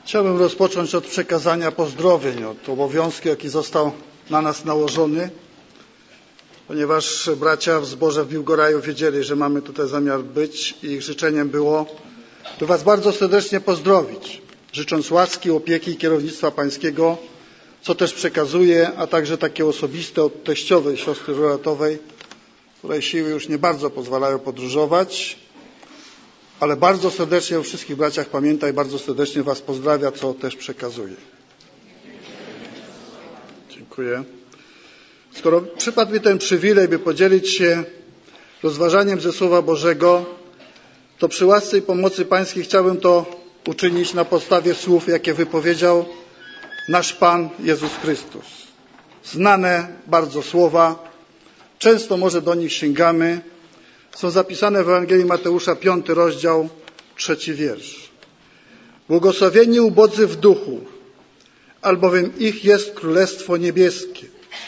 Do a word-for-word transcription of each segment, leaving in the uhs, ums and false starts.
Chciałbym rozpocząć od przekazania pozdrowień, od obowiązku, jaki został na nas nałożony, ponieważ bracia w zborze w Biłgoraju wiedzieli, że mamy tutaj zamiar być i ich życzeniem było, by Was bardzo serdecznie pozdrowić, życząc łaski, opieki i kierownictwa pańskiego, co też przekazuję, a także takie osobiste od teściowej siostry Żuratowej, której siły już nie bardzo pozwalają podróżować, ale bardzo serdecznie o wszystkich braciach pamięta i bardzo serdecznie Was pozdrawia, co też przekazuję. Dziękuję. Skoro przypadł mi ten przywilej, by podzielić się rozważaniem ze Słowa Bożego, to przy łasce i pomocy pańskiej chciałbym to uczynić na podstawie słów, jakie wypowiedział nasz Pan Jezus Chrystus. Znane bardzo słowa, często może do nich sięgamy, są zapisane w Ewangelii Mateusza, piąty rozdział, trzeci wiersz. Błogosławieni ubodzy w duchu, albowiem ich jest Królestwo Niebieskie.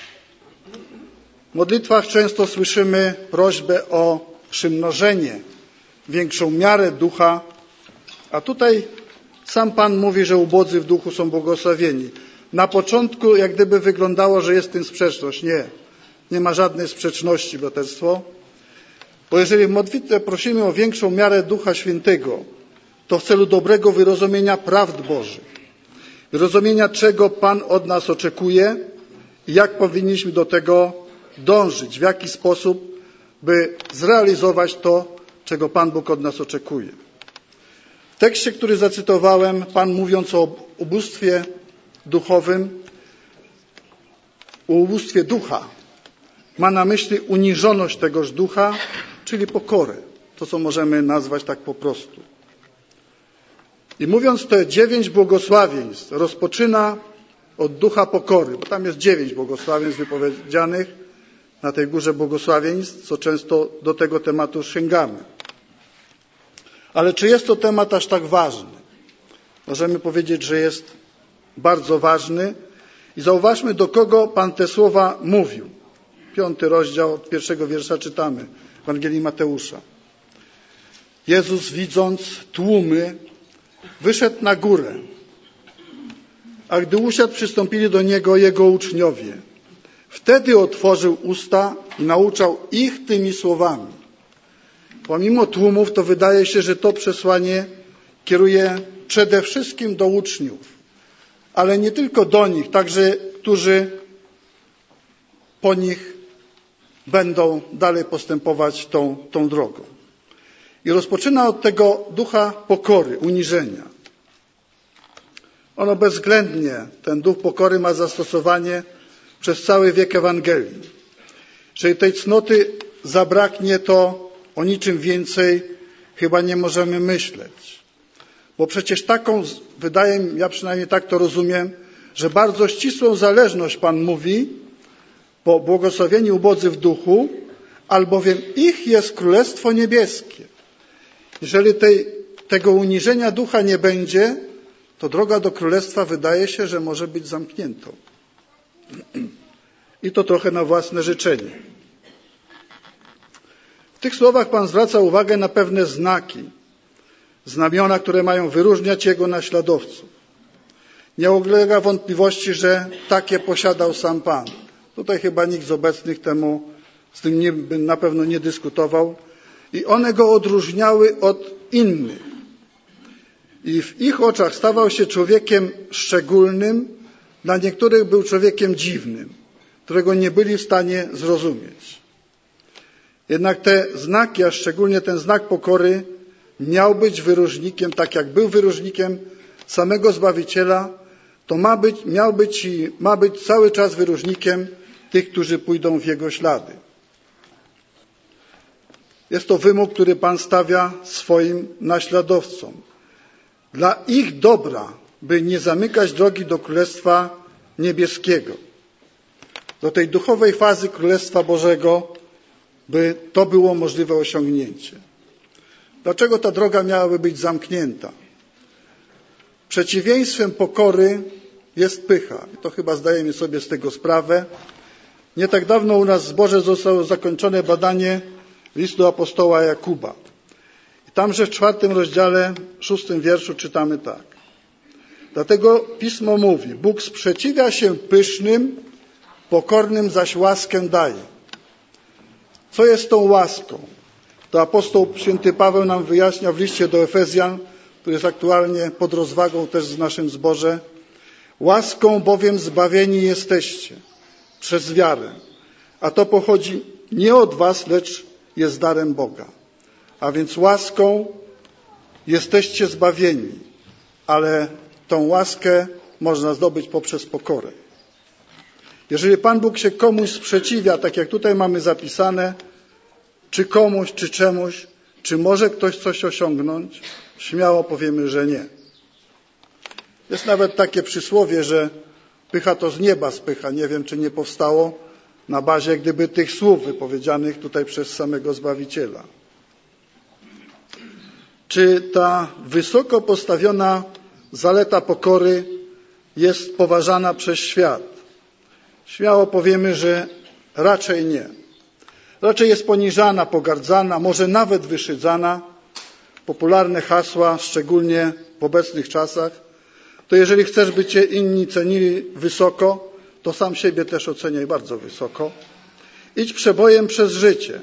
W modlitwach często słyszymy prośbę o przymnożenie, większą miarę ducha, a tutaj sam Pan mówi, że ubodzy w duchu są błogosławieni. Na początku jak gdyby wyglądało, że jest w tym sprzeczność. Nie, nie ma żadnej sprzeczności, braterstwo. Bo jeżeli w modlitwie prosimy o większą miarę Ducha Świętego, to w celu dobrego wyrozumienia prawd Bożych, wyrozumienia, czego Pan od nas oczekuje i jak powinniśmy do tego dążyć, w jaki sposób, by zrealizować to, czego Pan Bóg od nas oczekuje. W tekście, który zacytowałem, Pan, mówiąc o ubóstwie duchowym, o ubóstwie ducha, ma na myśli uniżoność tegoż ducha, czyli pokorę. To, co możemy nazwać tak po prostu. I mówiąc te dziewięć błogosławieństw, rozpoczyna od ducha pokory, bo tam jest dziewięć błogosławieństw wypowiedzianych na tej górze błogosławieństw, co często do tego tematu sięgamy. Ale czy jest to temat aż tak ważny? Możemy powiedzieć, że jest bardzo ważny. I zauważmy, do kogo Pan te słowa mówił. Piąty rozdział, od pierwszego wiersza czytamy w Ewangelii Mateusza. Jezus, widząc tłumy, wyszedł na górę, a gdy usiadł, przystąpili do Niego Jego uczniowie. Wtedy otworzył usta i nauczał ich tymi słowami. Pomimo tłumów, to wydaje się, że to przesłanie kieruje przede wszystkim do uczniów, ale nie tylko do nich, także którzy po nich będą dalej postępować tą, tą drogą. I rozpoczyna od tego ducha pokory, uniżenia. Ono bezwzględnie, ten duch pokory ma zastosowanie przez cały wiek Ewangelii. Jeżeli tej cnoty zabraknie, to o niczym więcej chyba nie możemy myśleć. Bo przecież taką, wydaje mi się, ja przynajmniej tak to rozumiem, że bardzo ścisłą zależność Pan mówi, bo błogosławieni ubodzy w duchu, albowiem ich jest Królestwo Niebieskie. Jeżeli tej, tego uniżenia ducha nie będzie, to droga do Królestwa wydaje się, że może być zamkniętą. I to trochę na własne życzenie. W tych słowach Pan zwraca uwagę na pewne znaki, znamiona, które mają wyróżniać Jego naśladowców. Nie ulega wątpliwości, że takie posiadał sam Pan. Tutaj chyba nikt z obecnych temu z tym nie, by na pewno nie dyskutował. I one Go odróżniały od innych. I w ich oczach stawał się człowiekiem szczególnym, dla niektórych był człowiekiem dziwnym, którego nie byli w stanie zrozumieć. Jednak te znaki, a szczególnie ten znak pokory, miał być wyróżnikiem, tak jak był wyróżnikiem samego Zbawiciela, to ma być, miał być i ma być cały czas wyróżnikiem tych, którzy pójdą w Jego ślady. Jest to wymóg, który Pan stawia swoim naśladowcom. Dla ich dobra, by nie zamykać drogi do Królestwa Niebieskiego, do tej duchowej fazy Królestwa Bożego, by to było możliwe osiągnięcie. Dlaczego ta droga miałaby być zamknięta? Przeciwieństwem pokory jest pycha. To chyba zdajemy sobie z tego sprawę. Nie tak dawno u nas w zborze zostało zakończone badanie listu apostoła Jakuba. I tamże w czwartym rozdziale, szóstym wierszu czytamy tak. Dlatego Pismo mówi, Bóg sprzeciwia się pysznym, pokornym zaś łaskę daje. Co jest tą łaską? To apostoł święty Paweł nam wyjaśnia w liście do Efezjan, który jest aktualnie pod rozwagą też w naszym zborze. Łaską bowiem zbawieni jesteście przez wiarę, a to pochodzi nie od was, lecz jest darem Boga. A więc łaską jesteście zbawieni, ale tą łaskę można zdobyć poprzez pokorę. Jeżeli Pan Bóg się komuś sprzeciwia, tak jak tutaj mamy zapisane, czy komuś, czy czemuś, czy może ktoś coś osiągnąć, śmiało powiemy, że nie. Jest nawet takie przysłowie, że pycha to z nieba spycha. Nie wiem, czy nie powstało na bazie gdyby tych słów wypowiedzianych tutaj przez samego Zbawiciela. Czy ta wysoko postawiona zaleta pokory jest poważana przez świat? Śmiało powiemy, że raczej nie. Raczej jest poniżana, pogardzana, może nawet wyszydzana. Popularne hasła, szczególnie w obecnych czasach, to jeżeli chcesz, by cię inni cenili wysoko, to sam siebie też oceniaj bardzo wysoko. Idź przebojem przez życie.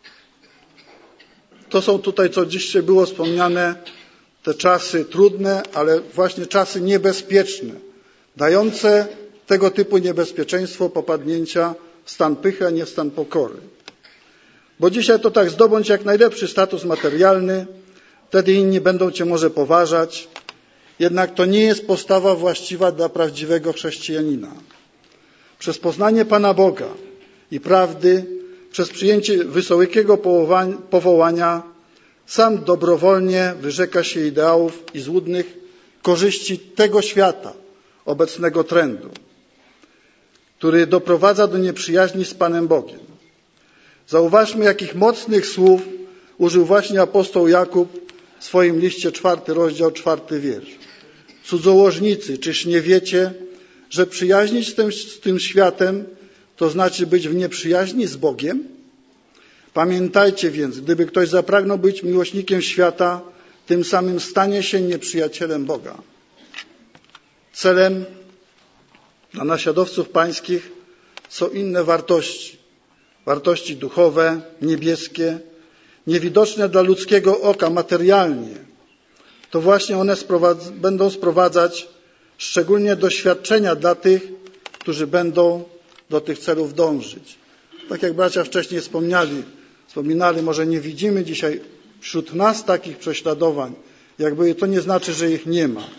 To są tutaj, co dzisiaj było wspomniane, te czasy trudne, ale właśnie czasy niebezpieczne, dające tego typu niebezpieczeństwo popadnięcia w stan pychy, a nie w stan pokory. Bo dzisiaj to tak, zdobądź jak najlepszy status materialny, wtedy inni będą cię może poważać, jednak to nie jest postawa właściwa dla prawdziwego chrześcijanina. Przez poznanie Pana Boga i prawdy, przez przyjęcie wysokiego powołania, sam dobrowolnie wyrzeka się ideałów i złudnych korzyści tego świata, obecnego trendu, który doprowadza do nieprzyjaźni z Panem Bogiem. Zauważmy, jakich mocnych słów użył właśnie apostoł Jakub w swoim liście, czwarty rozdział, czwarty wiersz. Cudzołożnicy, czyż nie wiecie, że przyjaźnić z tym, z tym światem to znaczy być w nieprzyjaźni z Bogiem? Pamiętajcie więc, gdyby ktoś zapragnął być miłośnikiem świata, tym samym stanie się nieprzyjacielem Boga. Celem dla naśladowców pańskich są inne wartości. Wartości duchowe, niebieskie, niewidoczne dla ludzkiego oka materialnie. To właśnie one sprowadz- będą sprowadzać szczególnie doświadczenia dla tych, którzy będą do tych celów dążyć. Tak jak bracia wcześniej wspomniali, wspominali, może nie widzimy dzisiaj wśród nas takich prześladowań, jakby to nie znaczy, że ich nie ma.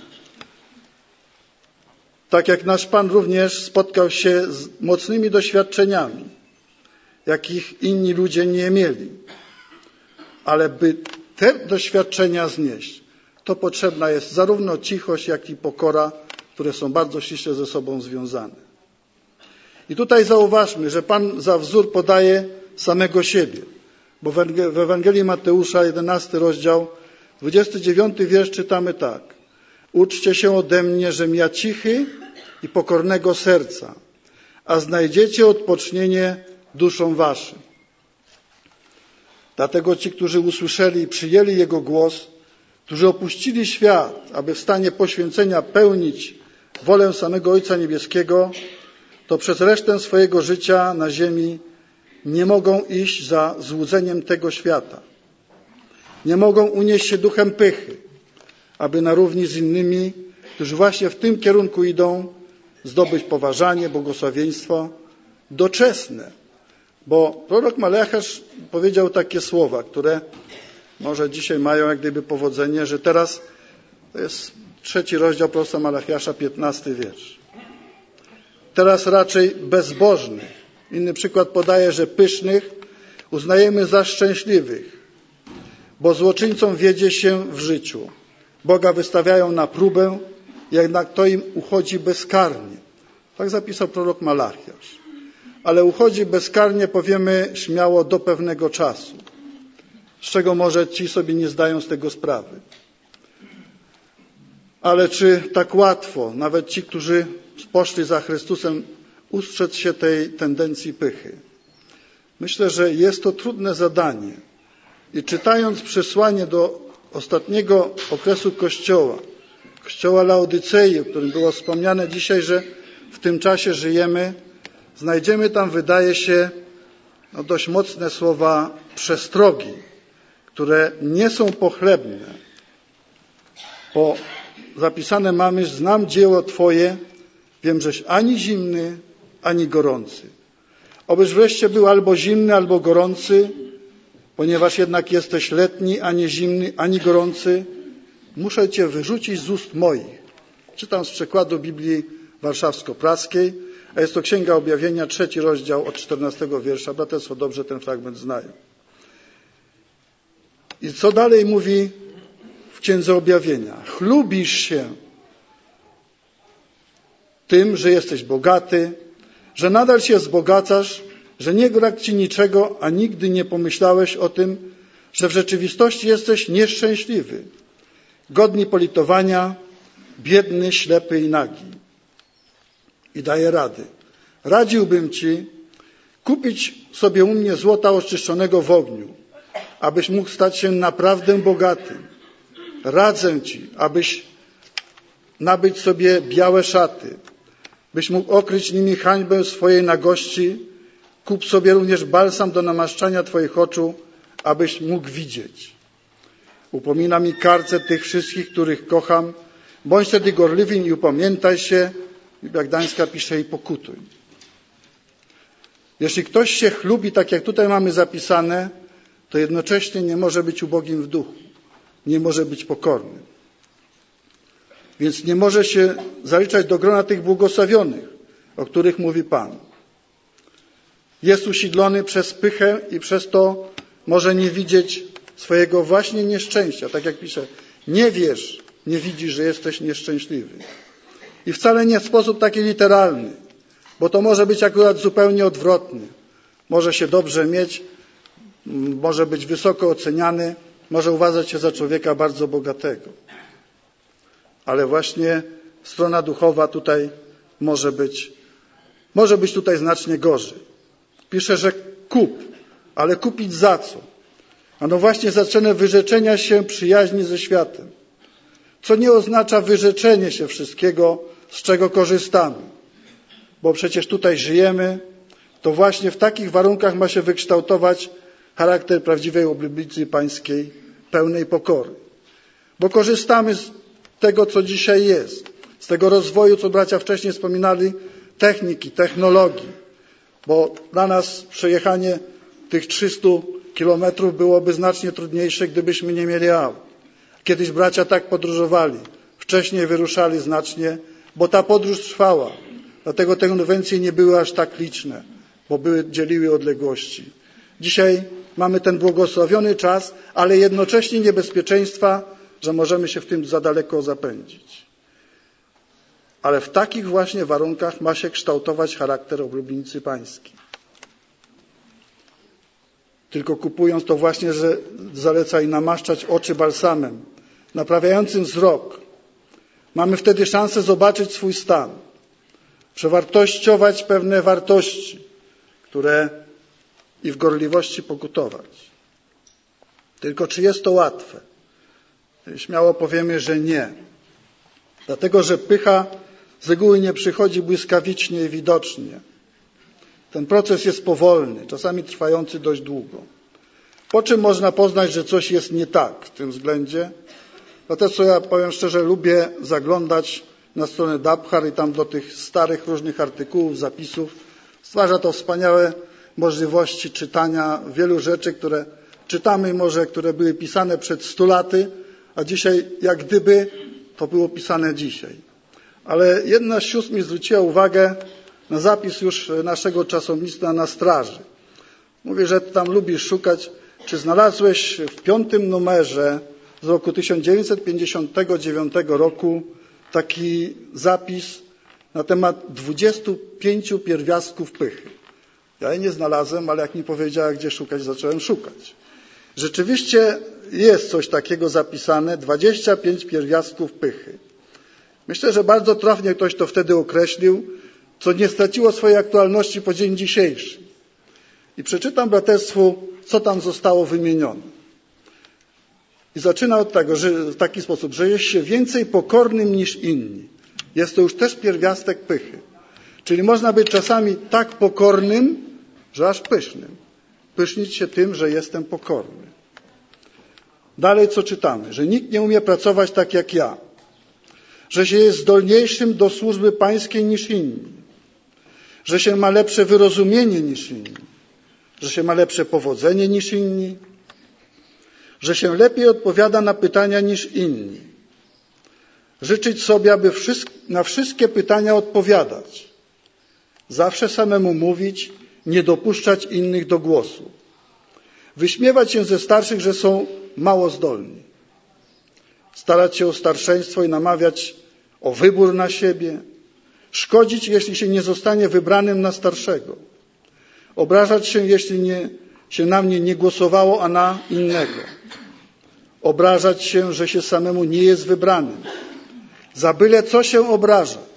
Tak jak nasz Pan również spotkał się z mocnymi doświadczeniami, jakich inni ludzie nie mieli. Ale by te doświadczenia znieść, to potrzebna jest zarówno cichość, jak i pokora, które są bardzo ściśle ze sobą związane. I tutaj zauważmy, że Pan za wzór podaje samego siebie, bo w Ewangelii Mateusza, jedenasty rozdział, dwudziesty dziewiąty wiersz czytamy tak. Uczcie się ode mnie, żem ja cichy i pokornego serca, a znajdziecie odpocznienie duszom waszym. Dlatego ci, którzy usłyszeli i przyjęli Jego głos, którzy opuścili świat, aby w stanie poświęcenia pełnić wolę samego Ojca Niebieskiego, to przez resztę swojego życia na ziemi nie mogą iść za złudzeniem tego świata. Nie mogą unieść się duchem pychy, aby na równi z innymi, którzy właśnie w tym kierunku idą, zdobyć poważanie, błogosławieństwo doczesne. Bo prorok Malachiasz powiedział takie słowa, które może dzisiaj mają jak gdyby powodzenie, że teraz to jest trzeci rozdział proroka Malachiasza, piętnasty wiersz. Teraz raczej bezbożnych, inny przykład podaje, że pysznych uznajemy za szczęśliwych, bo złoczyńcom wiedzie się w życiu. Boga wystawiają na próbę, jednak to im uchodzi bezkarnie. Tak zapisał prorok Malachiasz. Ale uchodzi bezkarnie, powiemy śmiało, do pewnego czasu, z czego może ci sobie nie zdają z tego sprawy. Ale czy tak łatwo, nawet ci, którzy poszli za Chrystusem, ustrzec się tej tendencji pychy? Myślę, że jest to trudne zadanie. I czytając przesłanie do ostatniego okresu Kościoła, kościoła Laodycei, o którym było wspomniane dzisiaj, że w tym czasie żyjemy, znajdziemy tam, wydaje się, no dość mocne słowa przestrogi, które nie są pochlebne. Bo zapisane mamy, znam dzieło Twoje, wiem, żeś ani zimny, ani gorący. Obyś wreszcie był albo zimny, albo gorący, ponieważ jednak jesteś letni, ani zimny, ani gorący, muszę Cię wyrzucić z ust moich. Czytam z przekładu Biblii Warszawsko-Praskiej, a jest to Księga Objawienia, trzeci rozdział od czternastego wiersza. Braterstwo dobrze ten fragment znają. I co dalej mówi w Księdze Objawienia? Chlubisz się tym, że jesteś bogaty, że nadal się wzbogacasz, że nie brak Ci niczego, a nigdy nie pomyślałeś o tym, że w rzeczywistości jesteś nieszczęśliwy, godny politowania, biedny, ślepy i nagi. I daje rady. Radziłbym Ci kupić sobie u mnie złota oczyszczonego w ogniu, abyś mógł stać się naprawdę bogatym. Radzę Ci, abyś nabyć sobie białe szaty, byś mógł okryć nimi hańbę swojej nagości. Kup sobie również balsam do namaszczania Twoich oczu, abyś mógł widzieć. Upomina mi karcę tych wszystkich, których kocham. Bądź wtedy gorliwy i upamiętaj się. Biblia Gdańska pisze i pokutuj. Jeśli ktoś się chlubi, tak jak tutaj mamy zapisane, to jednocześnie nie może być ubogim w duchu. Nie może być pokornym. Więc nie może się zaliczać do grona tych błogosławionych, o których mówi Pan. Jest usidlony przez pychę i przez to może nie widzieć swojego właśnie nieszczęścia. Tak jak pisze, nie wiesz, nie widzisz, że jesteś nieszczęśliwy. I wcale nie w sposób taki literalny, bo to może być akurat zupełnie odwrotny. Może się dobrze mieć, może być wysoko oceniany, może uważać się za człowieka bardzo bogatego. Ale właśnie strona duchowa tutaj może być, może być tutaj znacznie gorzej. Pisze, że kup, ale kupić za co? A no właśnie za cenę wyrzeczenia się przyjaźni ze światem. Co nie oznacza wyrzeczenie się wszystkiego, z czego korzystamy. Bo przecież tutaj żyjemy, to właśnie w takich warunkach ma się wykształtować charakter prawdziwej oblubieńcy pańskiej, pełnej pokory. Bo korzystamy z tego, co dzisiaj jest, z tego rozwoju, co bracia wcześniej wspominali, techniki, technologii. Bo dla nas przejechanie tych trzystu kilometrów byłoby znacznie trudniejsze, gdybyśmy nie mieli aut. Kiedyś bracia tak podróżowali, wcześniej wyruszali znacznie, bo ta podróż trwała. Dlatego te konwencje nie były aż tak liczne, bo były, dzieliły odległości. Dzisiaj mamy ten błogosławiony czas, ale jednocześnie niebezpieczeństwa, że możemy się w tym za daleko zapędzić. Ale w takich właśnie warunkach ma się kształtować charakter oblubieńcy pański. Tylko kupując to właśnie, że zaleca i namaszczać oczy balsamem, naprawiającym wzrok. Mamy wtedy szansę zobaczyć swój stan, przewartościować pewne wartości, które i w gorliwości pokutować. Tylko czy jest to łatwe? Śmiało powiemy, że nie. Dlatego, że pycha z reguły nie przychodzi błyskawicznie i widocznie. Ten proces jest powolny, czasami trwający dość długo. Po czym można poznać, że coś jest nie tak w tym względzie? Dlatego, co ja powiem szczerze, lubię zaglądać na stronę Dabhar i tam do tych starych różnych artykułów, zapisów. Stwarza to wspaniałe możliwości czytania wielu rzeczy, które czytamy może, które były pisane przed stu laty, a dzisiaj jak gdyby to było pisane dzisiaj. Ale jedna z sióstr mi zwróciła uwagę na zapis już naszego czasownictwa Na straży. Mówi, że tam lubisz szukać, czy znalazłeś w piątym numerze z roku tysiąc dziewięćset pięćdziesiątego dziewiątego roku taki zapis na temat dwudziestu pięciu pierwiastków pychy. Ja jej nie znalazłem, ale jak mi powiedziała, gdzie szukać, zacząłem szukać. Rzeczywiście jest coś takiego zapisane, dwadzieścia pięć pierwiastków pychy. Myślę, że bardzo trafnie ktoś to wtedy określił, co nie straciło swojej aktualności po dzień dzisiejszy. I przeczytam braterstwu, co tam zostało wymienione. I zaczyna od tego, że w taki sposób, że jest się więcej pokornym niż inni. Jest to już też pierwiastek pychy. Czyli można być czasami tak pokornym, że aż pysznym. Pysznić się tym, że jestem pokorny. Dalej co czytamy? Że nikt nie umie pracować tak jak ja. Że się jest zdolniejszym do służby pańskiej niż inni. Że się ma lepsze wyrozumienie niż inni. Że się ma lepsze powodzenie niż inni. Że się lepiej odpowiada na pytania niż inni. Życzyć sobie, aby na wszystkie pytania odpowiadać. Zawsze samemu mówić, nie dopuszczać innych do głosu. Wyśmiewać się ze starszych, że są mało zdolni. Starać się o starszeństwo i namawiać o wybór na siebie. Szkodzić, jeśli się nie zostanie wybranym na starszego. Obrażać się, jeśli nie, się na mnie nie głosowało, a na innego. Obrażać się, że się samemu nie jest wybranym. Za byle co się obrażać.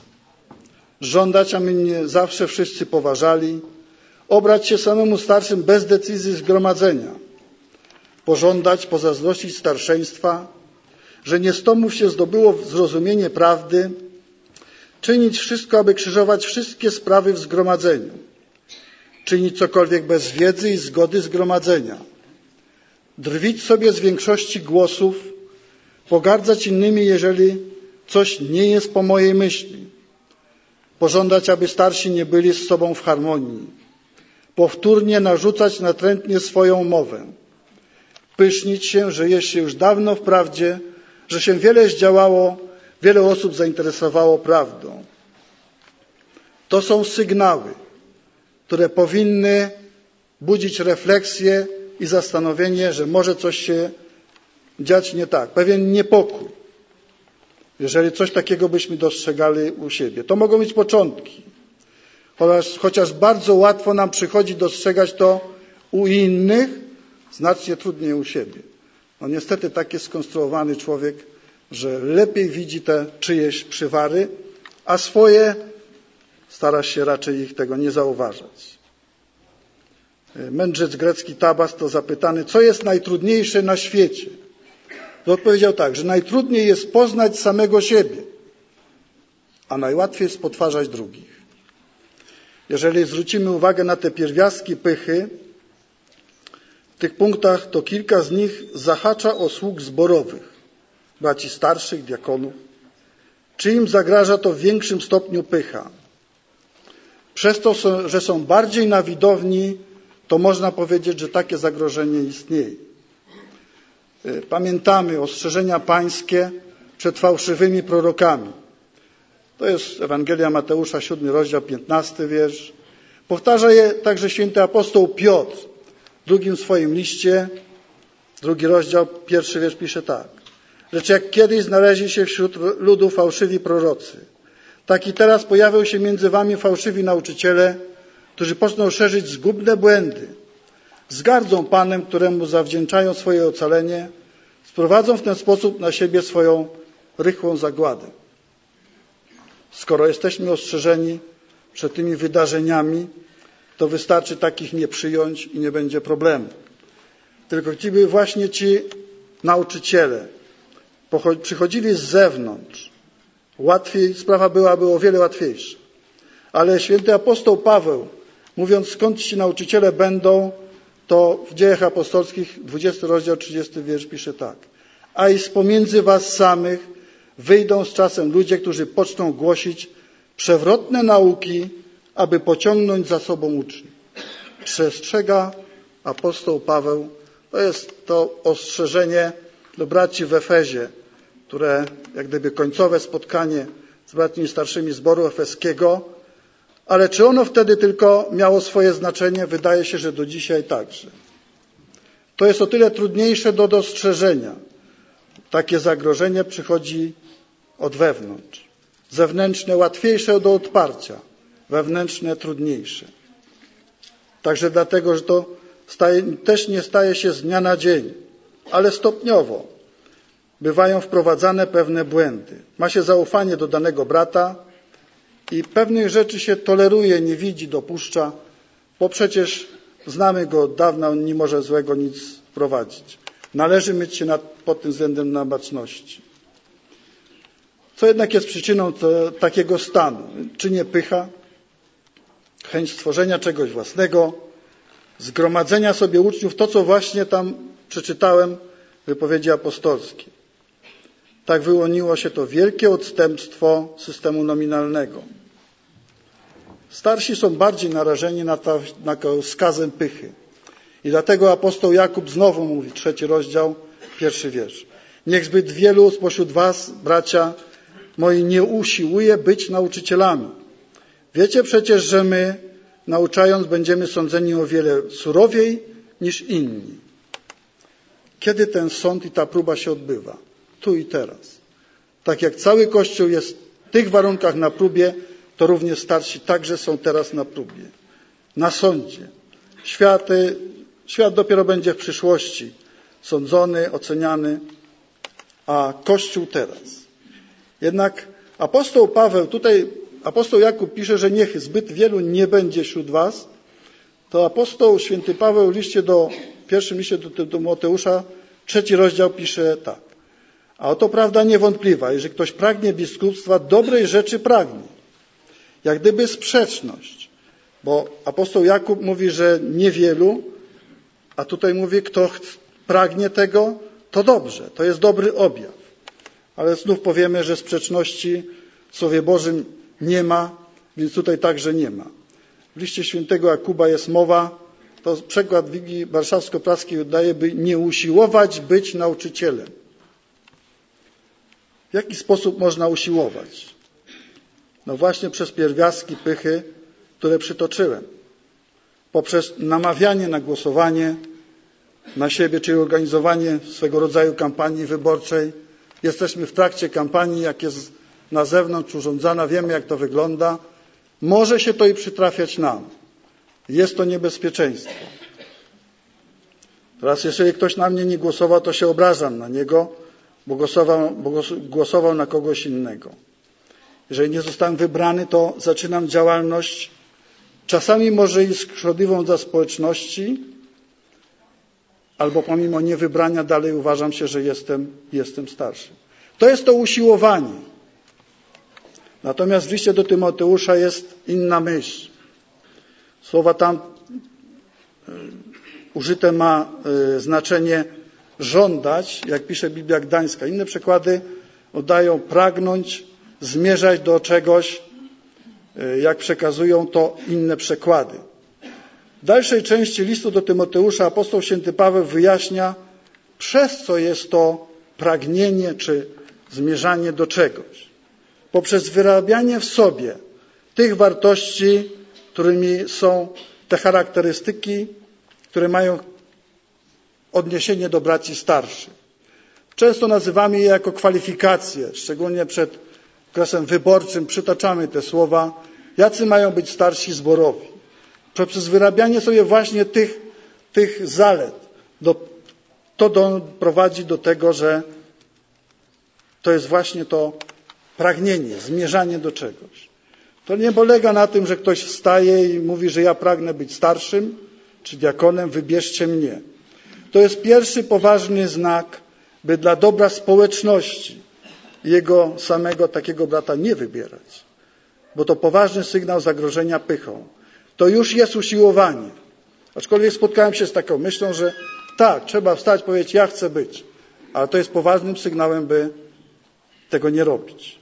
Żądać, aby mnie zawsze wszyscy poważali. Obrać się samemu starszym bez decyzji zgromadzenia. Pożądać, pozazdrościć starszeństwa, że nie z tomów się zdobyło zrozumienie prawdy. Czynić wszystko, aby krzyżować wszystkie sprawy w zgromadzeniu. Czynić cokolwiek bez wiedzy i zgody zgromadzenia. Drwić sobie z większości głosów. Pogardzać innymi, jeżeli coś nie jest po mojej myśli. Pożądać, aby starsi nie byli z sobą w harmonii. Powtórnie narzucać natrętnie swoją mowę. Pysznić się, że jest się już dawno w prawdzie, że się wiele zdziałało, wiele osób zainteresowało prawdą. To są sygnały, które powinny budzić refleksję i zastanowienie, że może coś się dziać nie tak. Pewien niepokój, jeżeli coś takiego byśmy dostrzegali u siebie. To mogą być początki. Chociaż, chociaż bardzo łatwo nam przychodzi dostrzegać to u innych, znacznie trudniej u siebie. No niestety tak jest skonstruowany człowiek, że lepiej widzi te czyjeś przywary, a swoje stara się raczej ich tego nie zauważać. Mędrzec grecki Tabas to zapytany, co jest najtrudniejsze na świecie? To odpowiedział tak, że najtrudniej jest poznać samego siebie, a najłatwiej jest potwarzać drugich. Jeżeli zwrócimy uwagę na te pierwiastki pychy, w tych punktach to kilka z nich zahacza o sług zborowych, braci starszych, diakonów. Czy im zagraża to w większym stopniu pycha? Przez to, że są bardziej na widowni, to można powiedzieć, że takie zagrożenie istnieje. Pamiętamy ostrzeżenia pańskie przed fałszywymi prorokami. To jest Ewangelia Mateusza, siódmy rozdział, piętnasty wiersz. Powtarza je także święty apostoł Piotr w drugim swoim liście, drugi rozdział, pierwszy wiersz pisze tak. Lecz jak kiedyś znaleźli się wśród ludu fałszywi prorocy, tak i teraz pojawią się między wami fałszywi nauczyciele, którzy poczną szerzyć zgubne błędy. Zgardzą Panem, któremu zawdzięczają swoje ocalenie, sprowadzą w ten sposób na siebie swoją rychłą zagładę. Skoro jesteśmy ostrzeżeni przed tymi wydarzeniami, to wystarczy takich nie przyjąć i nie będzie problemu. Tylko gdyby właśnie ci nauczyciele przychodzili z zewnątrz, łatwiej, sprawa byłaby o wiele łatwiejsza. Ale święty apostoł Paweł, mówiąc skąd ci nauczyciele będą, to w Dziejach Apostolskich, dwudziesty rozdział, trzydziesty wiersz pisze tak. A i z pomiędzy was samych wyjdą z czasem ludzie, którzy poczną głosić przewrotne nauki, aby pociągnąć za sobą uczniów. Przestrzega apostoł Paweł. To jest to ostrzeżenie do braci w Efezie, które jak gdyby końcowe spotkanie z braćmi starszymi zboru efeskiego. Ale czy ono wtedy tylko miało swoje znaczenie? Wydaje się, że do dzisiaj także. To jest o tyle trudniejsze do dostrzeżenia. Takie zagrożenie przychodzi od wewnątrz. Zewnętrzne łatwiejsze do odparcia, wewnętrzne trudniejsze. Także dlatego, że to staje, też nie staje się z dnia na dzień, ale stopniowo bywają wprowadzane pewne błędy. Ma się zaufanie do danego brata i pewnych rzeczy się toleruje, nie widzi, dopuszcza, bo przecież znamy go od dawna, on nie może złego nic wprowadzić. Należy mieć się nad, pod tym względem na baczności. Co jednak jest przyczyną to, takiego stanu? Czy nie pycha, chęć stworzenia czegoś własnego, zgromadzenia sobie uczniów, to co właśnie tam przeczytałem w wypowiedzi apostolskiej. Tak wyłoniło się to wielkie odstępstwo systemu nominalnego. Starsi są bardziej narażeni na, ta, na skazę pychy. I dlatego apostoł Jakub znowu mówi, trzeci rozdział, pierwszy wiersz. Niech zbyt wielu spośród was, bracia moi, nie usiłuje być nauczycielami. Wiecie przecież, że my, nauczając, będziemy sądzeni o wiele surowiej niż inni. Kiedy ten sąd i ta próba się odbywa? Tu i teraz. Tak jak cały Kościół jest w tych warunkach na próbie, to również starsi także są teraz na próbie. Na sądzie. Świat, świat dopiero będzie w przyszłości sądzony, oceniany, a Kościół teraz. Jednak apostoł Paweł, tutaj apostoł Jakub pisze, że niech zbyt wielu nie będzie wśród was, to apostoł święty Paweł w liście do, w pierwszym liście do Tymoteusza, trzeci rozdział pisze tak. A oto prawda niewątpliwa, jeżeli ktoś pragnie biskupstwa, dobrej rzeczy pragnie. Jak gdyby sprzeczność, bo apostoł Jakub mówi, że niewielu, a tutaj mówi, kto pragnie tego, to dobrze, to jest dobry objaw. Ale znów powiemy, że sprzeczności w Słowie Bożym nie ma, więc tutaj także nie ma. W liście świętego Jakuba jest mowa, to przykład Wigii Warszawsko-Praskiej daje, by nie usiłować być nauczycielem. W jaki sposób można usiłować? No właśnie przez pierwiastki pychy, które przytoczyłem. Poprzez namawianie na głosowanie na siebie, czyli organizowanie swego rodzaju kampanii wyborczej. Jesteśmy w trakcie kampanii, jak jest na zewnątrz urządzana, wiemy jak to wygląda. Może się to i przytrafiać nam. Jest to niebezpieczeństwo. Teraz jeżeli ktoś na mnie nie głosował, to się obrażam na niego, bo głosował, bo głosował na kogoś innego. Jeżeli nie zostałem wybrany, to zaczynam działalność czasami może i szkodliwą dla społeczności, albo pomimo niewybrania dalej uważam się, że jestem, jestem starszy. To jest to usiłowanie. Natomiast w liście do Tymoteusza jest inna myśl. Słowa tam y, użyte ma y, znaczenie żądać, jak pisze Biblia Gdańska. Inne przekłady oddają pragnąć, zmierzać do czegoś, y, jak przekazują to inne przekłady. W dalszej części listu do Tymoteusza apostoł święty Paweł wyjaśnia, przez co jest to pragnienie czy zmierzanie do czegoś. Poprzez wyrabianie w sobie tych wartości, którymi są te charakterystyki, które mają odniesienie do braci starszych. Często nazywamy je jako kwalifikacje, szczególnie przed okresem wyborczym przytaczamy te słowa, jacy mają być starsi zborowi. Poprzez wyrabianie sobie właśnie tych, tych zalet, do, to do, prowadzi do tego, że to jest właśnie to pragnienie, zmierzanie do czegoś. To nie polega na tym, że ktoś wstaje i mówi, że ja pragnę być starszym czy diakonem, wybierzcie mnie. To jest pierwszy poważny znak, by dla dobra społeczności jego samego takiego brata nie wybierać. Bo to poważny sygnał zagrożenia pychą. To już jest usiłowanie. Aczkolwiek spotkałem się z taką myślą, że tak, trzeba wstać, powiedzieć, ja chcę być. Ale to jest poważnym sygnałem, by tego nie robić.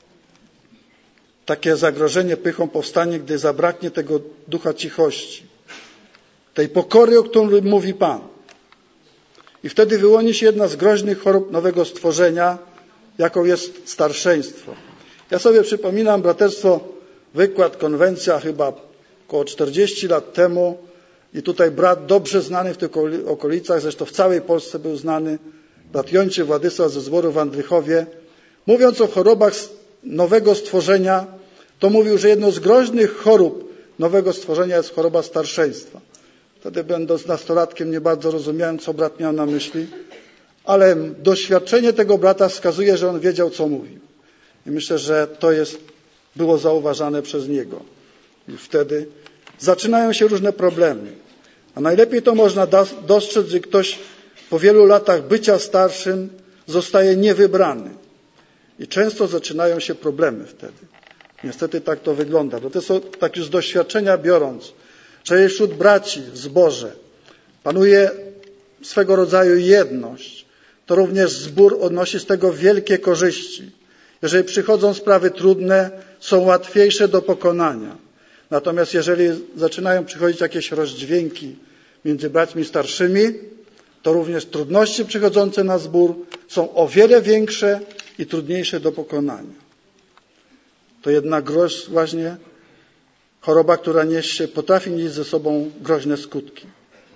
Takie zagrożenie pychą powstanie, gdy zabraknie tego ducha cichości. Tej pokory, o którym mówi Pan. I wtedy wyłoni się jedna z groźnych chorób nowego stworzenia, jaką jest starszeństwo. Ja sobie przypominam braterstwo, wykład, konwencja chyba około czterdzieści lat temu i tutaj brat dobrze znany w tych okolicach, zresztą w całej Polsce był znany, brat Jończy Władysław ze zboru w Andrychowie, mówiąc o chorobach nowego stworzenia, to mówił, że jedną z groźnych chorób nowego stworzenia jest choroba starszeństwa. Wtedy będąc nastolatkiem nie bardzo rozumiałem, co brat miał na myśli, ale doświadczenie tego brata wskazuje, że on wiedział, co mówił. I myślę, że to jest, było zauważane przez niego. I wtedy zaczynają się różne problemy. A najlepiej to można dostrzec, gdy ktoś po wielu latach bycia starszym zostaje niewybrany. I często zaczynają się problemy wtedy. Niestety tak to wygląda. Bo to są tak już z doświadczenia biorąc, że wśród braci w zborze panuje swego rodzaju jedność, to również zbór odnosi z tego wielkie korzyści. Jeżeli przychodzą sprawy trudne, są łatwiejsze do pokonania. Natomiast jeżeli zaczynają przychodzić jakieś rozdźwięki między braćmi starszymi, to również trudności przychodzące na zbór są o wiele większe i trudniejsze do pokonania. To jednak groź właśnie choroba, która niesie, potrafi nieść ze sobą groźne skutki.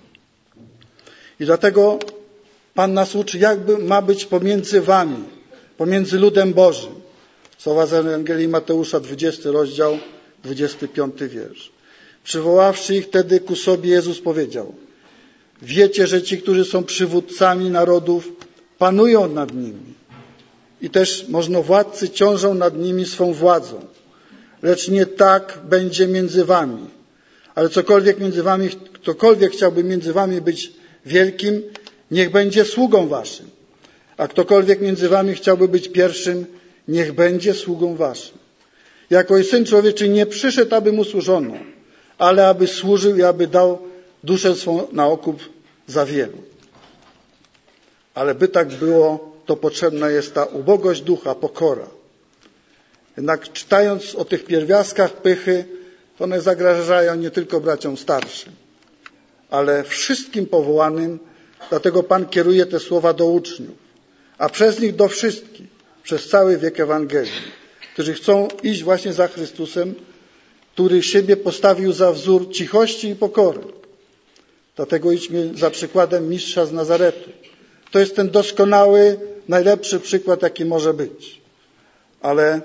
I dlatego Pan nas uczy, jakby ma być pomiędzy wami, pomiędzy ludem Bożym. Słowa z Ewangelii Mateusza, dwudziesty rozdział, dwudziesty piąty wiersz. Przywoławszy ich wtedy ku sobie, Jezus powiedział: wiecie, że ci, którzy są przywódcami narodów, panują nad nimi. I też możnowładcy ciążą nad nimi swą władzą. Lecz nie tak będzie między wami. Ale cokolwiek między wami, ktokolwiek chciałby między wami być wielkim, niech będzie sługą waszym. A ktokolwiek między wami chciałby być pierwszym, niech będzie sługą waszym. Jako i Syn Człowieczy nie przyszedł, aby mu służono, ale aby służył i aby dał duszę swą na okup za wielu. Ale by tak było, to potrzebna jest ta ubogość ducha, pokora. Jednak czytając o tych pierwiastkach pychy, to one zagrażają nie tylko braciom starszym, ale wszystkim powołanym. Dlatego Pan kieruje te słowa do uczniów, a przez nich do wszystkich, przez cały wiek Ewangelii, którzy chcą iść właśnie za Chrystusem, który siebie postawił za wzór cichości i pokory. Dlatego idźmy za przykładem mistrza z Nazaretu. To jest ten doskonały, najlepszy przykład, jaki może być. Ale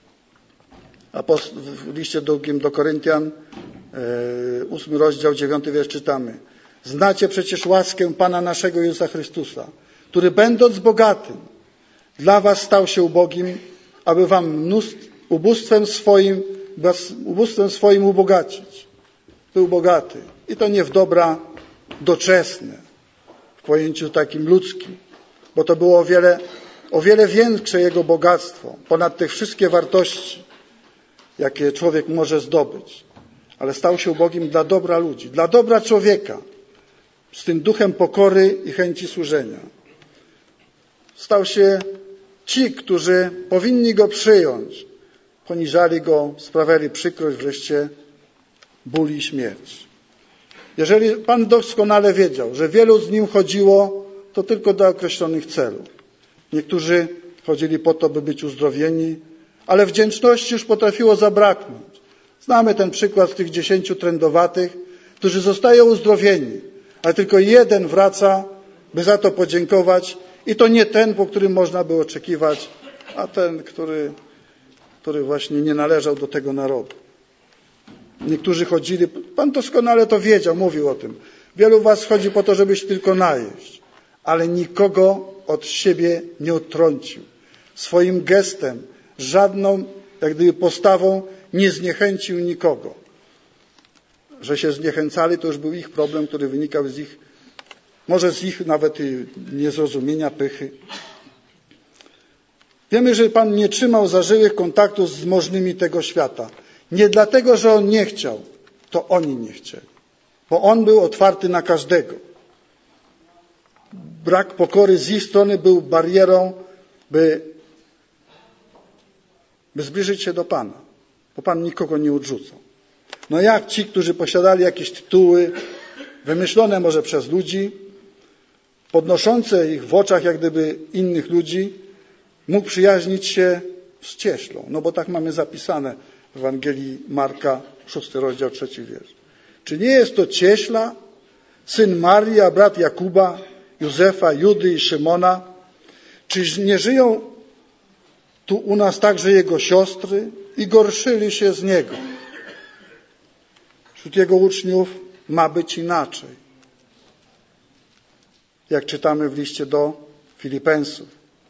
w liście drugim do Koryntian, ósmy rozdział, dziewiąty wiersz czytamy: znacie przecież łaskę Pana naszego Jezusa Chrystusa, który będąc bogatym, dla was stał się ubogim, aby wam mnóstw, ubóstwem swoim, ubóstwem swoim ubogacić. Był bogaty. I to nie w dobra doczesne, w pojęciu takim ludzkim, bo to było o wiele, o wiele większe jego bogactwo, ponad te wszystkie wartości, jakie człowiek może zdobyć. Ale stał się ubogim dla dobra ludzi, dla dobra człowieka, z tym duchem pokory i chęci służenia. Stał się ci, którzy powinni go przyjąć, poniżali go, sprawiali przykrość, wreszcie ból i śmierć. Jeżeli Pan doskonale wiedział, że wielu z nim chodziło, to tylko do określonych celów. Niektórzy chodzili po to, by być uzdrowieni, ale wdzięczności już potrafiło zabraknąć. Znamy ten przykład tych dziesięciu trędowatych, którzy zostają uzdrowieni, ale tylko jeden wraca, by za to podziękować, i to nie ten, po którym można było oczekiwać, a ten, który, który właśnie nie należał do tego narodu. Niektórzy chodzili, Pan doskonale to wiedział, mówił o tym. Wielu was chodzi po to, żeby się tylko najeść, ale nikogo od siebie nie odtrącił. Swoim gestem, żadną jak gdyby postawą nie zniechęcił nikogo. Że się zniechęcali, to już był ich problem, który wynikał z ich, może z ich nawet i niezrozumienia, pychy. Wiemy, że Pan nie trzymał zażyłych kontaktów z możnymi tego świata. Nie dlatego, że On nie chciał, to oni nie chcieli. Bo On był otwarty na każdego. Brak pokory z ich strony był barierą, by, by zbliżyć się do Pana. Bo Pan nikogo nie odrzucał. No jak ci, którzy posiadali jakieś tytuły, wymyślone może przez ludzi, podnoszące ich w oczach jak gdyby innych ludzi, mógł przyjaźnić się z cieślą. No bo tak mamy zapisane w Ewangelii Marka, szósty rozdział, trzeci wiersz. Czy nie jest to cieśla, syn Marii, a brat Jakuba, Józefa, Judy i Szymona? Czyż nie żyją tu u nas także jego siostry? I gorszyli się z niego. Wśród jego uczniów ma być inaczej. Jak czytamy w liście do Filipensów.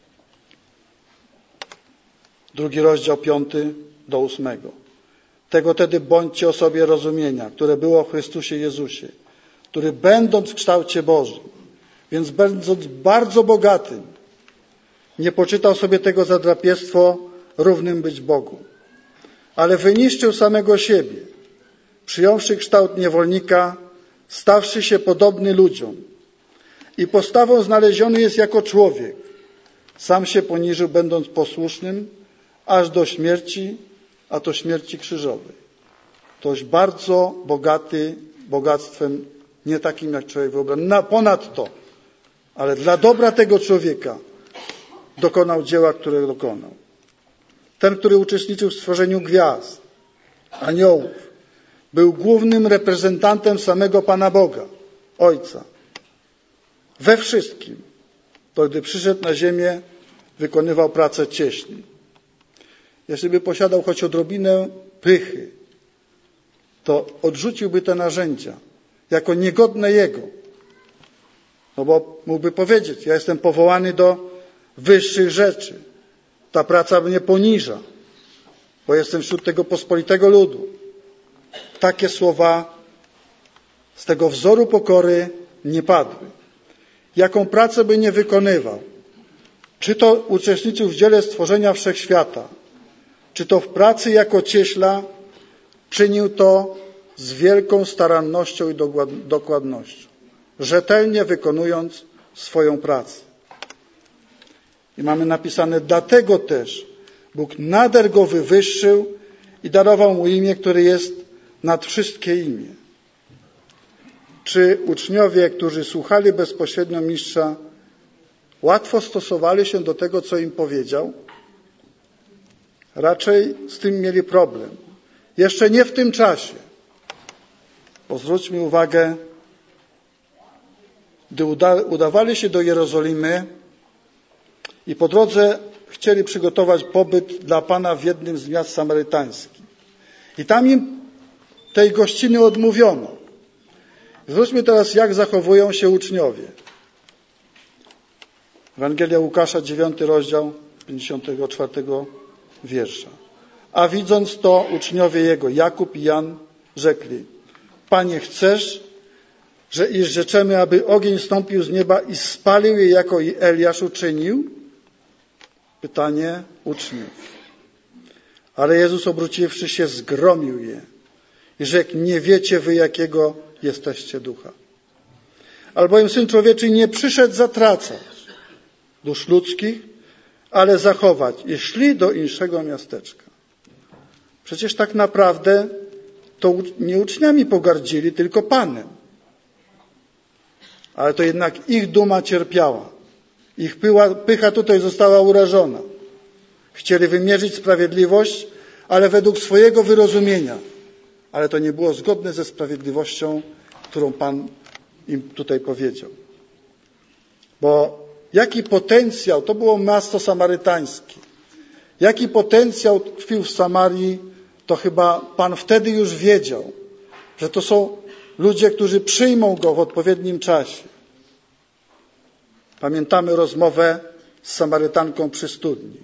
Drugi rozdział, piąty do ósmego. Tego tedy bądźcie o sobie rozumienia, które było w Chrystusie Jezusie, który będąc w kształcie Bożym, więc będąc bardzo bogatym, nie poczytał sobie tego za drapieżstwo równym być Bogu, ale wyniszczył samego siebie, przyjąwszy kształt niewolnika, stawszy się podobny ludziom i postawą znaleziony jest jako człowiek. Sam się poniżył, będąc posłusznym, aż do śmierci, a to śmierci krzyżowej. Toś bardzo bogaty bogactwem, nie takim jak człowiek wyobraża. Na ponadto, ale dla dobra tego człowieka dokonał dzieła, które dokonał. Ten, który uczestniczył w stworzeniu gwiazd, aniołów, był głównym reprezentantem samego Pana Boga, Ojca. We wszystkim, to gdy przyszedł na ziemię, wykonywał pracę cieśli. Jeśli by posiadał choć odrobinę pychy, to odrzuciłby te narzędzia jako niegodne Jego. No bo mógłby powiedzieć, ja jestem powołany do wyższych rzeczy. Ta praca mnie poniża, bo jestem wśród tego pospolitego ludu. Takie słowa z tego wzoru pokory nie padły. Jaką pracę by nie wykonywał, czy to uczestniczył w dziele stworzenia wszechświata, czy to w pracy jako cieśla, czynił to z wielką starannością i dokładnością, rzetelnie wykonując swoją pracę. I mamy napisane, dlatego też Bóg nader go wywyższył i darował mu imię, które jest nad wszystkie imię. Czy uczniowie, którzy słuchali bezpośrednio mistrza, łatwo stosowali się do tego, co im powiedział? Raczej z tym mieli problem. Jeszcze nie w tym czasie. Bo zwróćmy uwagę, gdy uda- udawali się do Jerozolimy i po drodze chcieli przygotować pobyt dla Pana w jednym z miast samarytańskich. I tam im tej gościny odmówiono. Zwróćmy teraz, jak zachowują się uczniowie. Ewangelia Łukasza, dziewiąty rozdział, pięćdziesiątego czwartego wiersza. A widząc to, uczniowie Jego, Jakub i Jan, rzekli, Panie, chcesz, że iż rzeczemy, aby ogień stąpił z nieba i spalił je, jako i Eliasz uczynił? Pytanie uczniów. Ale Jezus, obróciwszy się, zgromił je i rzekł, nie wiecie wy, jakiego jesteście ducha. Albowiem Syn Człowieczy nie przyszedł zatracać dusz ludzkich, ale zachować i szli do inszego miasteczka. Przecież tak naprawdę to nie uczniami pogardzili, tylko Panem. Ale to jednak ich duma cierpiała. Ich pyła, pycha tutaj została urażona. Chcieli wymierzyć sprawiedliwość, ale według swojego wyrozumienia. Ale to nie było zgodne ze sprawiedliwością, którą Pan im tutaj powiedział. Bo jaki potencjał, to było miasto samarytańskie, jaki potencjał tkwił w Samarii, to chyba Pan wtedy już wiedział, że to są ludzie, którzy przyjmą Go w odpowiednim czasie. Pamiętamy rozmowę z Samarytanką przy studni.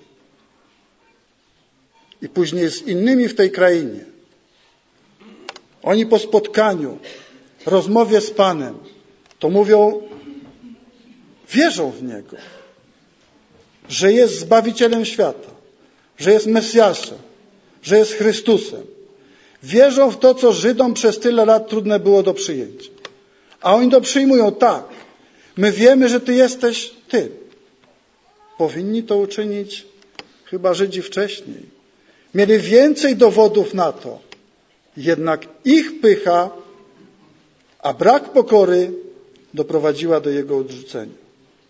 I później z innymi w tej krainie. Oni po spotkaniu, rozmowie z Panem, to mówią, wierzą w Niego, że jest Zbawicielem świata, że jest Mesjaszem, że jest Chrystusem. Wierzą w to, co Żydom przez tyle lat trudne było do przyjęcia. A oni to przyjmują tak. My wiemy, że Ty jesteś Ty. Powinni to uczynić chyba Żydzi wcześniej. Mieli więcej dowodów na to. Jednak ich pycha, a brak pokory doprowadziła do Jego odrzucenia.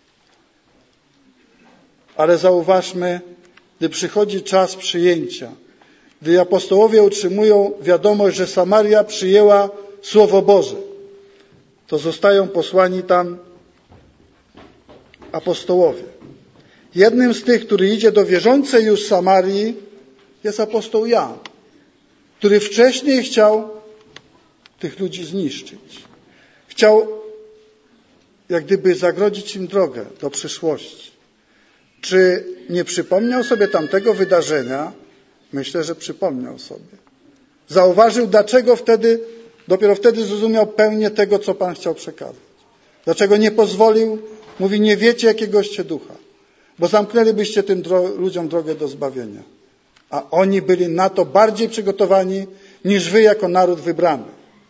Ale zauważmy, gdy przychodzi czas przyjęcia, gdy apostołowie otrzymują wiadomość, że Samaria przyjęła Słowo Boże, to zostają posłani tam apostołowie. Jednym z tych, który idzie do wierzącej już Samarii, jest apostoł Jan, który wcześniej chciał tych ludzi zniszczyć. Chciał jak gdyby zagrodzić im drogę do przyszłości. Czy nie przypomniał sobie tamtego wydarzenia? Myślę, że przypomniał sobie. Zauważył, dlaczego wtedy, dopiero wtedy zrozumiał pełnię tego, co Pan chciał przekazać. Dlaczego nie pozwolił? Mówi, nie wiecie, jakiegoście ducha, bo zamknęlibyście tym dro- ludziom drogę do zbawienia. A oni byli na to bardziej przygotowani niż wy jako naród wybrany.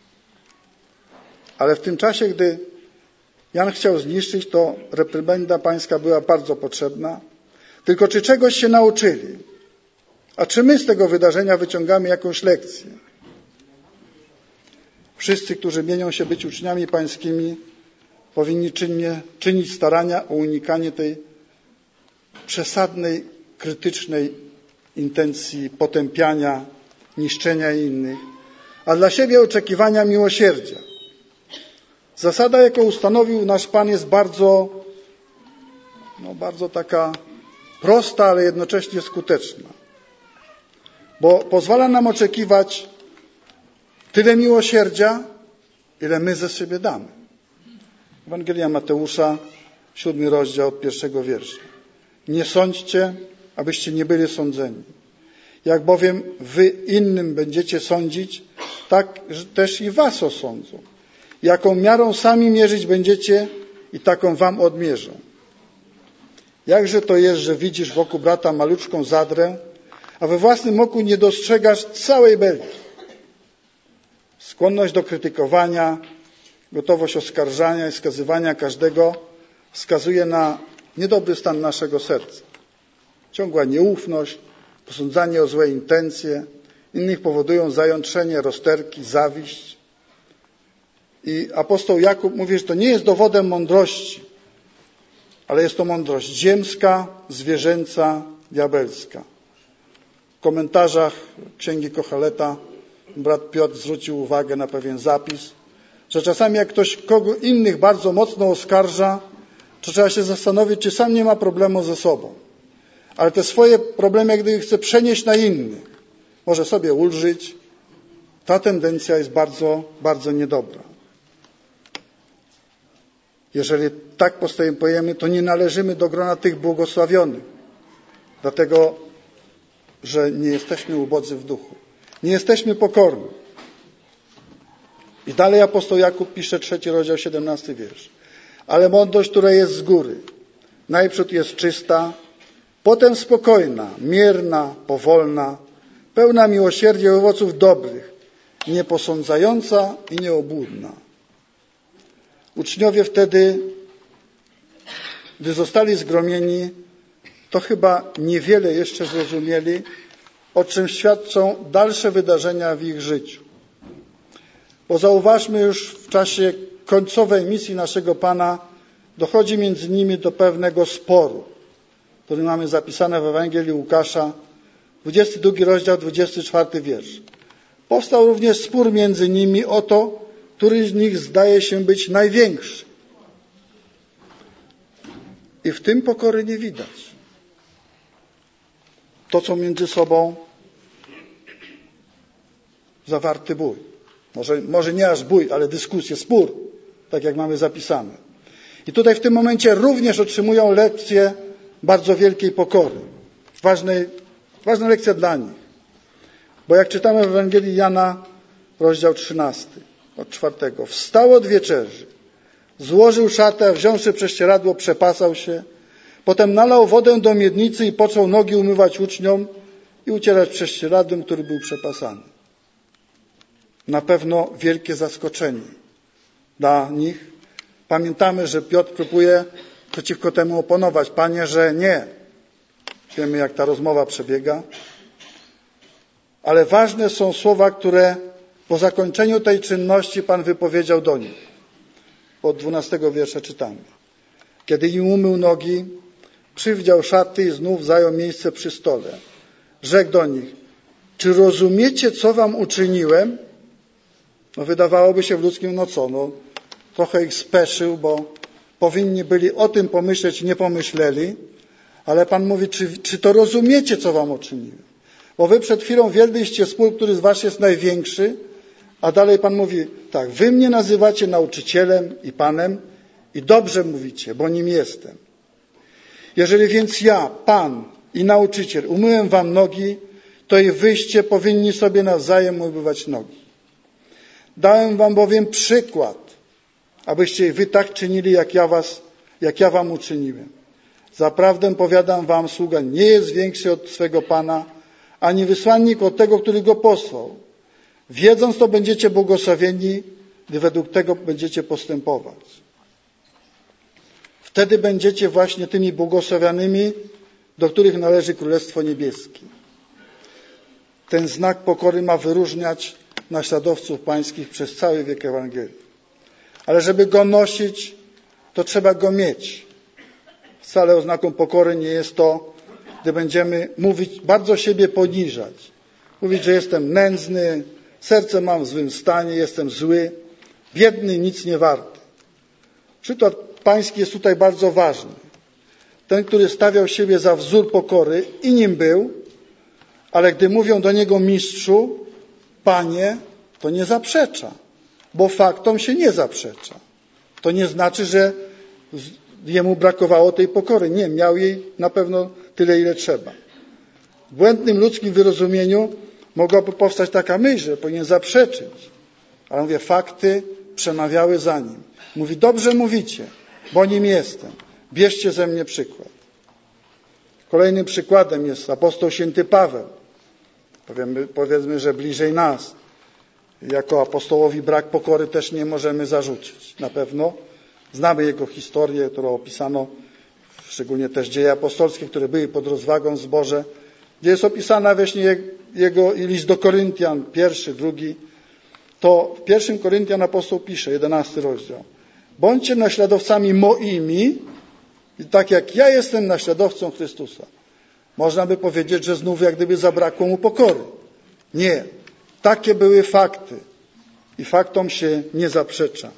Ale w tym czasie, gdy Jan chciał zniszczyć, to reprymenda pańska była bardzo potrzebna. Tylko czy czegoś się nauczyli? A czy my z tego wydarzenia wyciągamy jakąś lekcję? Wszyscy, którzy mienią się być uczniami pańskimi, powinni czynnie, czynić starania o unikanie tej przesadnej, krytycznej intencji potępiania, niszczenia innych, a dla siebie oczekiwania miłosierdzia. Zasada, jaką ustanowił nasz Pan, jest bardzo, no bardzo taka prosta, ale jednocześnie skuteczna. Bo pozwala nam oczekiwać tyle miłosierdzia, ile my ze siebie damy. Ewangelia Mateusza, siódmy rozdział od pierwszego wiersza. Nie sądźcie, abyście nie byli sądzeni. Jak bowiem wy innym będziecie sądzić, tak też i was osądzą. Jaką miarą sami mierzyć będziecie, i taką wam odmierzą. Jakże to jest, że widzisz wokół brata maluczką zadrę, a we własnym oku nie dostrzegasz całej belki. Skłonność do krytykowania, gotowość oskarżania i skazywania każdego wskazuje na niedobry stan naszego serca. Ciągła nieufność, posądzanie o złe intencje, innych powodują zajątrzenie, rozterki, zawiść. I apostoł Jakub mówi, że to nie jest dowodem mądrości, ale jest to mądrość ziemska, zwierzęca, diabelska. W komentarzach Księgi Kocheleta brat Piotr zwrócił uwagę na pewien zapis, że czasami jak ktoś kogo innych bardzo mocno oskarża, to trzeba się zastanowić, czy sam nie ma problemu ze sobą. Ale te swoje problemy, jak gdyby chce przenieść na innych, może sobie ulżyć. Ta tendencja jest bardzo, bardzo niedobra. Jeżeli tak postępujemy, to nie należymy do grona tych błogosławionych, dlatego, że nie jesteśmy ubodzy w duchu. Nie jesteśmy pokorni. I dalej apostoł Jakub pisze, trzeci rozdział, siedemnasty wiersz. Ale mądrość, która jest z góry, najprzód jest czysta, potem spokojna, mierna, powolna, pełna miłosierdzia i owoców dobrych, nieposądzająca i nieobłudna. Uczniowie wtedy, gdy zostali zgromieni, to chyba niewiele jeszcze zrozumieli, o czym świadczą dalsze wydarzenia w ich życiu. Bo zauważmy, już w czasie końcowej misji naszego Pana dochodzi między nimi do pewnego sporu, który mamy zapisane w Ewangelii Łukasza, dwudziesty drugi rozdział, dwudziesty czwarty wiersz. Powstał również spór między nimi o to, który z nich zdaje się być największy. I w tym pokory nie widać. Toczą między sobą zawarty bój. Może, może nie aż bój, ale dyskusję, spór, tak jak mamy zapisane. I tutaj w tym momencie również otrzymują lekcję bardzo wielkiej pokory. Ważnej, ważna lekcja dla nich. Bo jak czytamy w Ewangelii Jana, rozdział trzynasty, od czwartego. Wstał od wieczerzy, złożył szatę, wziąwszy prześcieradło, przepasał się, potem nalał wodę do miednicy i począł nogi umywać uczniom i ucierać prześcieradłem, który był przepasany. Na pewno wielkie zaskoczenie dla nich. Pamiętamy, że Piotr próbuje przeciwko temu oponować. Panie, że nie. Wiemy, jak ta rozmowa przebiega. Ale ważne są słowa, które po zakończeniu tej czynności Pan wypowiedział do nich. Od dwunastego wiersza czytamy. Kiedy im umył nogi, przywdział szaty i znów zajął miejsce przy stole. Rzekł do nich, czy rozumiecie, co wam uczyniłem? No wydawałoby się w ludzkim, no co, no trochę ich speszył, bo powinni byli o tym pomyśleć, nie pomyśleli, ale Pan mówi, czy, czy to rozumiecie, co wam uczyniłem? Bo wy przed chwilą wielbiliście spór, który z was jest największy, a dalej Pan mówi, tak, wy mnie nazywacie nauczycielem i Panem i dobrze mówicie, bo nim jestem. Jeżeli więc ja, Pan i nauczyciel, umyłem wam nogi, to i wyście powinni sobie nawzajem umywać nogi. Dałem wam bowiem przykład, abyście i wy tak czynili, jak ja was, jak ja wam uczyniłem. Zaprawdę powiadam wam, sługa nie jest większy od swego Pana, ani wysłannik od tego, który go posłał. Wiedząc to, będziecie błogosławieni, gdy według tego będziecie postępować. Wtedy będziecie właśnie tymi błogosławionymi, do których należy Królestwo Niebieskie. Ten znak pokory ma wyróżniać naśladowców pańskich przez cały wiek Ewangelii. Ale żeby go nosić, to trzeba go mieć. Wcale oznaką pokory nie jest to, gdy będziemy mówić, bardzo siebie poniżać. Mówić, że jestem nędzny, serce mam w złym stanie, jestem zły, biedny, nic nie warty. Przykład pański jest tutaj bardzo ważny. Ten, który stawiał siebie za wzór pokory i nim był, ale gdy mówią do niego mistrzu, panie, to nie zaprzecza, bo faktom się nie zaprzecza. To nie znaczy, że jemu brakowało tej pokory. Nie, miał jej na pewno tyle, ile trzeba. W błędnym ludzkim wyrozumieniu mogłaby powstać taka myśl, że powinien zaprzeczyć. Ale mówię, fakty przemawiały za nim. Mówi, dobrze mówicie, bo nim jestem. Bierzcie ze mnie przykład. Kolejnym przykładem jest apostoł święty Paweł. Powiemy, powiedzmy, że bliżej nas. Jako apostołowi brak pokory też nie możemy zarzucić. Na pewno znamy jego historię, którą opisano, szczególnie też dzieje apostolskie, które były pod rozwagą w zborze, gdzie jest opisana właśnie jego list do Koryntian, pierwszy, drugi. To w pierwszym Koryntian apostoł pisze, jedenasty rozdział. Bądźcie naśladowcami moimi, i tak jak ja jestem naśladowcą Chrystusa. Można by powiedzieć, że znów jak gdyby zabrakło mu pokory. Nie. Takie były fakty. I faktom się nie zaprzecza.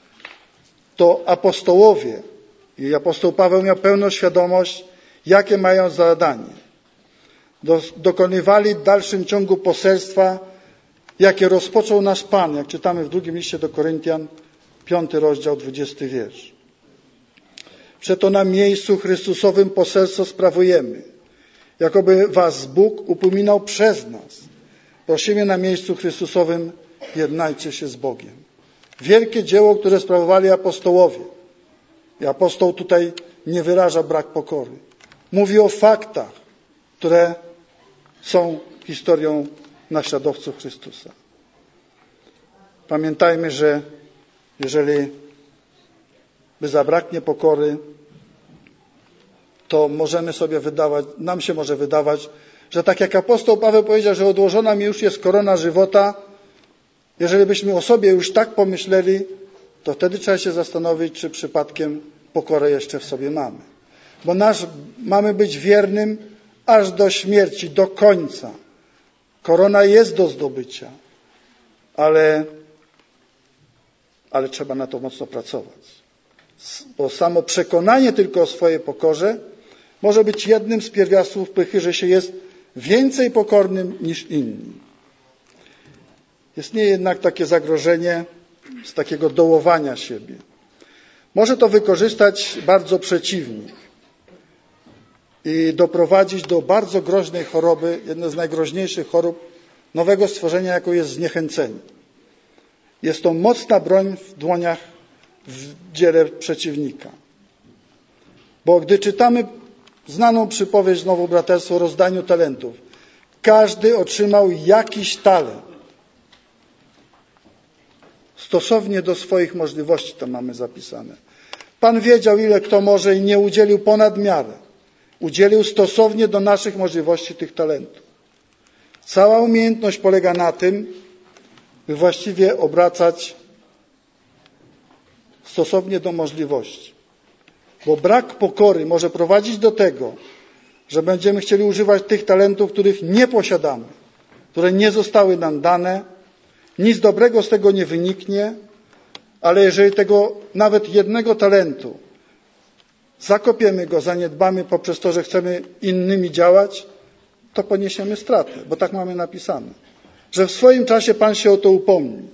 To apostołowie i apostoł Paweł miał pełną świadomość, jakie mają zadanie. Do, dokonywali w dalszym ciągu poselstwa, jakie rozpoczął nasz Pan, jak czytamy w drugim liście do Koryntian, piąty rozdział, dwudziesty wiersz. Przeto na miejscu Chrystusowym poselstwo sprawujemy, jakoby was Bóg upominał przez nas. Prosimy na miejscu Chrystusowym, jednajcie się z Bogiem. Wielkie dzieło, które sprawowali apostołowie. I apostoł tutaj nie wyraża brak pokory. Mówi o faktach, które są historią naśladowców Chrystusa. Pamiętajmy, że jeżeli by zabraknie pokory, to możemy sobie wydawać, nam się może wydawać, że tak jak apostoł Paweł powiedział, że odłożona mi już jest korona żywota, jeżeli byśmy o sobie już tak pomyśleli, to wtedy trzeba się zastanowić, czy przypadkiem pokorę jeszcze w sobie mamy. Bo nasz, mamy być wiernym aż do śmierci, do końca. Korona jest do zdobycia, ale, ale trzeba na to mocno pracować. Bo samo przekonanie tylko o swojej pokorze może być jednym z pierwiastków pychy, że się jest więcej pokornym niż inni. Istnieje jednak takie zagrożenie z takiego dołowania siebie. Może to wykorzystać bardzo przeciwnik i doprowadzić do bardzo groźnej choroby, jednej z najgroźniejszych chorób nowego stworzenia, jaką jest zniechęcenie. Jest to mocna broń w dłoniach, w dziele przeciwnika. Bo gdy czytamy znaną przypowieść, znowu braterstwo, o rozdaniu talentów, każdy otrzymał jakiś talent. Stosownie do swoich możliwości to mamy zapisane. Pan wiedział, ile kto może i nie udzielił ponad miarę. Udzielił stosownie do naszych możliwości tych talentów. Cała umiejętność polega na tym, by właściwie obracać stosownie do możliwości. Bo brak pokory może prowadzić do tego, że będziemy chcieli używać tych talentów, których nie posiadamy, które nie zostały nam dane. Nic dobrego z tego nie wyniknie, ale jeżeli tego nawet jednego talentu zakopiemy go, zaniedbamy poprzez to, że chcemy innymi działać, to poniesiemy stratę, bo tak mamy napisane, że w swoim czasie Pan się o to upomni.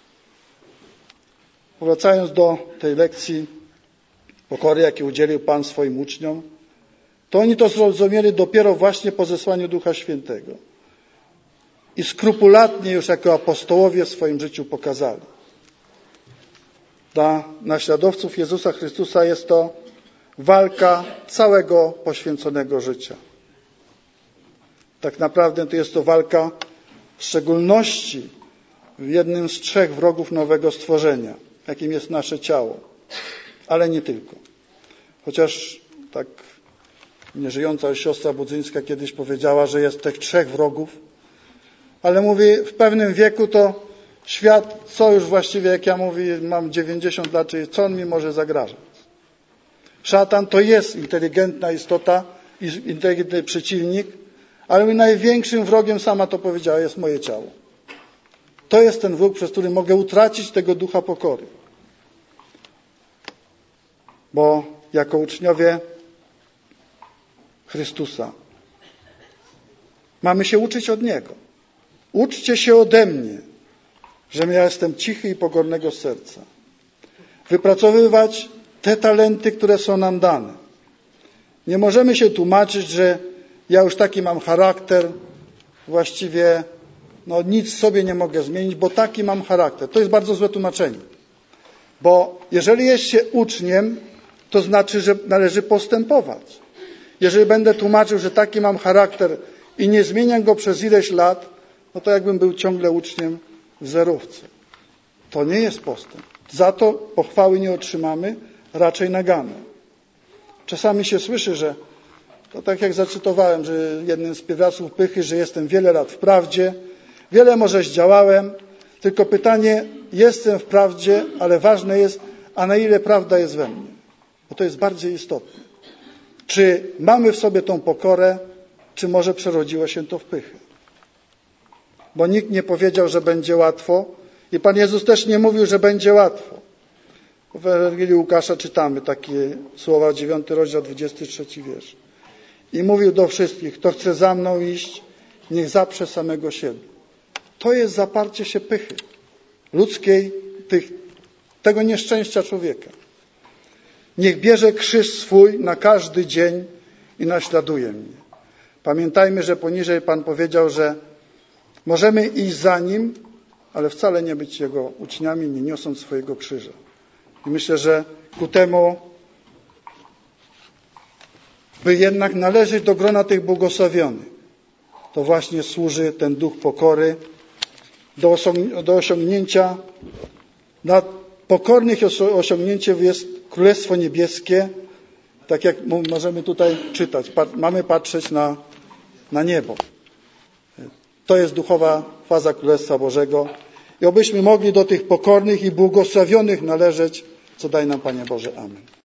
Wracając do tej lekcji pokory, jakiej udzielił Pan swoim uczniom, to oni to zrozumieli dopiero właśnie po zesłaniu Ducha Świętego. I skrupulatnie już jako apostołowie w swoim życiu pokazali. Dla naśladowców Jezusa Chrystusa jest to walka całego poświęconego życia. Tak naprawdę to jest to walka w szczególności w jednym z trzech wrogów nowego stworzenia, jakim jest nasze ciało. Ale nie tylko. Chociaż tak nieżyjąca siostra Budzyńska kiedyś powiedziała, że jest tych trzech wrogów, ale mówi, w pewnym wieku to świat, co już właściwie, jak ja mówię, mam dziewięćdziesiąt lat, czyli co on mi może zagrażać? Szatan to jest inteligentna istota, inteligentny przeciwnik, ale największym wrogiem, sama to powiedziała, jest moje ciało. To jest ten wróg, przez który mogę utracić tego ducha pokory. Bo jako uczniowie Chrystusa mamy się uczyć od Niego. Uczcie się ode mnie, że ja jestem cichy i pokornego serca. Wypracowywać te talenty, które są nam dane. Nie możemy się tłumaczyć, że ja już taki mam charakter, właściwie no, nic sobie nie mogę zmienić, bo taki mam charakter. To jest bardzo złe tłumaczenie. Bo jeżeli jest się uczniem, to znaczy, że należy postępować. Jeżeli będę tłumaczył, że taki mam charakter i nie zmieniam go przez ileś lat, no to jakbym był ciągle uczniem w zerówce. To nie jest postęp. Za to pochwały nie otrzymamy, raczej nagany. Czasami się słyszy, że to tak jak zacytowałem, że jednym z pierwiastków pychy, że jestem wiele lat w prawdzie, wiele może zdziałałem, tylko pytanie, jestem w prawdzie, ale ważne jest, a na ile prawda jest we mnie. Bo to jest bardziej istotne. Czy mamy w sobie tą pokorę, czy może przerodziło się to w pychę? Bo nikt nie powiedział, że będzie łatwo i Pan Jezus też nie mówił, że będzie łatwo. W Ewangelii Łukasza czytamy takie słowa, dziewiąty rozdział, dwudziesty trzeci wiersz. I mówił do wszystkich, kto chce za mną iść, niech zaprze samego siebie. To jest zaparcie się pychy ludzkiej, tych, tego nieszczęścia człowieka. Niech bierze krzyż swój na każdy dzień i naśladuje mnie. Pamiętajmy, że poniżej Pan powiedział, że możemy iść za Nim, ale wcale nie być Jego uczniami, nie niosąc swojego krzyża. I myślę, że ku temu, by jednak należeć do grona tych błogosławionych, to właśnie służy ten duch pokory do, osiąg- do osiągnięcia, dla pokornych osiągnięciem jest Królestwo Niebieskie, tak jak możemy tutaj czytać. Mamy patrzeć na, na niebo. To jest duchowa faza Królestwa Bożego. I obyśmy mogli do tych pokornych i błogosławionych należeć, co daj nam Panie Boże. Amen.